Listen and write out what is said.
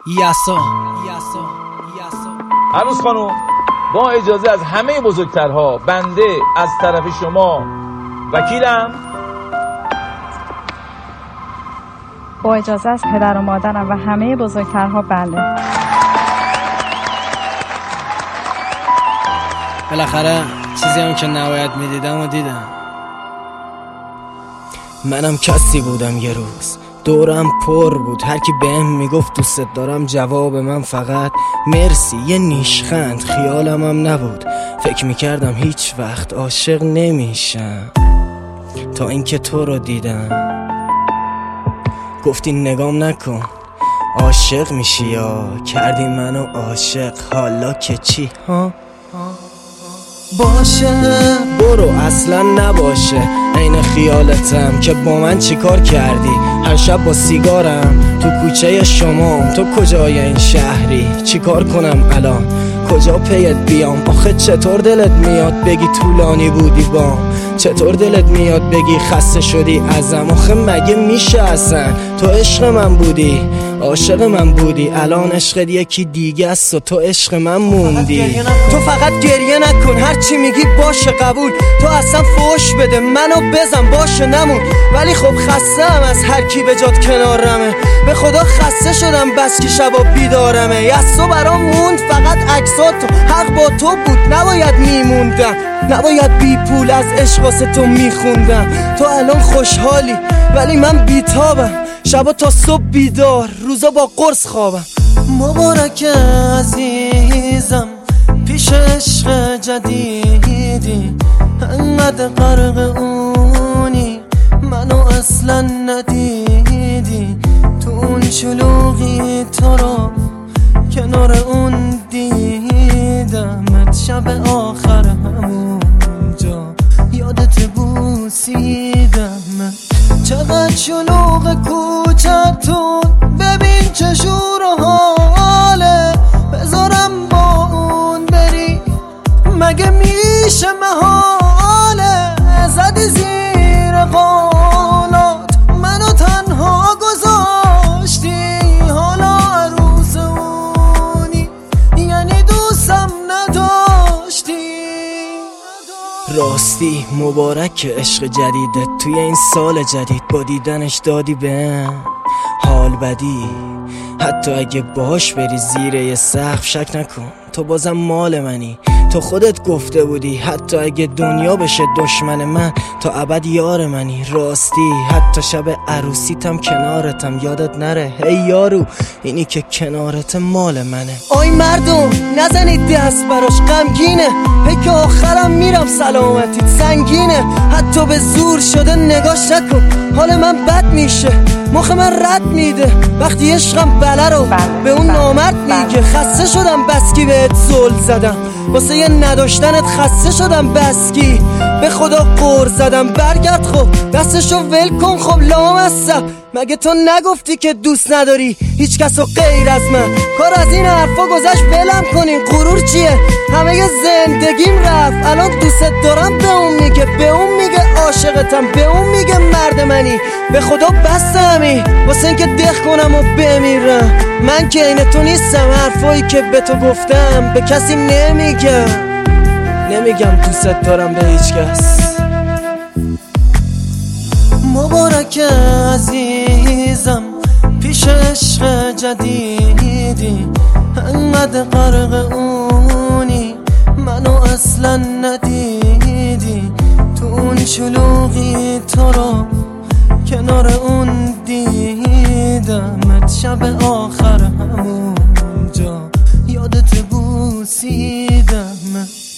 یسا عروس خانم، با اجازه از همه بزرگترها، بنده از طرف شما وکیلم. با اجازه از پدر و مادرم و همه بزرگترها بله. بالاخره چیزی هم که نباید میدیدم و دیدم. منم کسی بودم یه روز دورم پر بود، هر کی بهم میگفت دوست دارم جواب من فقط مرسی، یه نیشخند. خیالم هم نبود، فکر میکردم هیچ وقت عاشق نمیشم تا اینکه تو رو دیدم. گفتی نگام نکن عاشق میشی، یا کردی منو عاشق. حالا که چی ها؟ باشه برو اصلا نباشه، عین خیالتم که با من چی کار کردی. هر شب با سیگارم تو کوچه شما، تو کجای این شهری؟ چی کار کنم الان؟ کجا پیت بیام؟ آخه چطور دلت میاد بگی طولانی بودی بام؟ چطور دلت میاد بگی خسته شدی ازم؟ آخه مگه میشه اصلا؟ تو عشق من بودی، عاشق من بودی، الان عشقت یکی دیگه است و تو عشق من موندی. تو فقط گریه نکن، هر چی میگی باشه قبول. تو اصلا فوش بده منو بزن باشه نمون، ولی خب خستم از هر کی به جات کنارمه. به خدا خسته شدم بس که شبا بیدارمه. یسو برام موند فقط عکساتو، حق با تو بود نباید میموندم، نباید بی پول از عشق واسه تو میخوندم. تو الان خوشحالی ولی من بیتابم، شبا تا صبح بیدار، روزا با قرص خوابم. مبارک عزیزم پیش عشق جدیدی، انقدر غرق اونی منو اصلا ندیدی. تو اون شلوغی تو رو کنار اون دیدمت، شب آخر همونجا یادت بوسیدم. چقدر شلوغ کوچتون، ببین چه شور و حاله. بذارم با اون بری مگه میشه محاله؟ زدی زیر قولات منو تنها گذاشتی، حالا عروس اونی یعنی دوستم نداشتی. راستی مبارک عشق جدیدت توی این سال جدید، با دیدنش دادی بهم حال بدی. حتی اگه باش بری زیر یه سقف شک نکن تو بازم مال منی. تو خودت گفته بودی حتی اگه دنیا بشه دشمن من، تا ابد یار منی. راستی حتی شب عروسیتم کنارتم، یادت نره هی یارو اینی که کنارت مال منه. آی مردم نزنید دست براش، غمگینه پیک آخرم میرم سلامتیت سنگینه. حتی به زور شده نگاش نکن، حال من بد میشه، مخ من رد میده وقتی عشقم بله رو به اون نامرد میگه. خسته شدم بسکی بهت زل زدم، واسه یه نداشتنت خسته شدم بسکی. به خدا قور زدم برگرد خب دستشو ول کن. خب لامصب مگه تو نگفتی که دوست نداری هیچ کسو غیر از من؟ کار از این حرفا گذشت ولم کنین، غرور چیه؟ همه زندگیم رفت، الان دوست دارم به اون میگه، به اون میگه عاشقتم، به اون میگه مرد منی. به خدا بستمی واسه اینکه دخ کنم و بمیرم. من که این تو نیستم، حرفایی که به تو گفتم به کسی نمیگم دوست دارم به هیچ کس. مبارک عزیزم پیش عشق جدیدی، انقدر غرق اونی منو اصلا ندیدی. تو اون شلوغی تو رو کنار اون دیدمت، شب آخر همونجا یادت بوسیدم.